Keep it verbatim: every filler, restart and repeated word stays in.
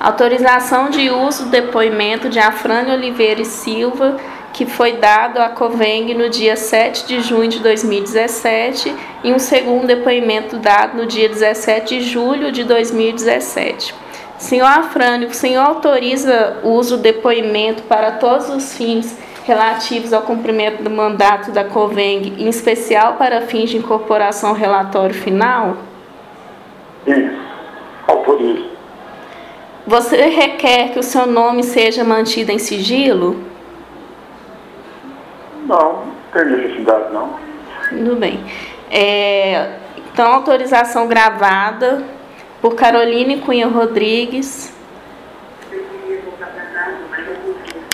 Autorização de uso do depoimento de Afrânio Oliveira e Silva, que foi dado à Coveng no dia sete de junho de dois mil e dezessete, e um segundo depoimento dado no dia dezessete de julho de dois mil e dezessete. Senhor Afrânio, o senhor autoriza o uso do depoimento para todos os fins relativos ao cumprimento do mandato da Coveng, em especial para fins de incorporação ao relatório final? Isso, autorizo. Você requer que o seu nome seja mantido em sigilo? Não, não tem necessidade, não. Tudo bem. É, então, autorização gravada por Caroline Cunha Rodrigues,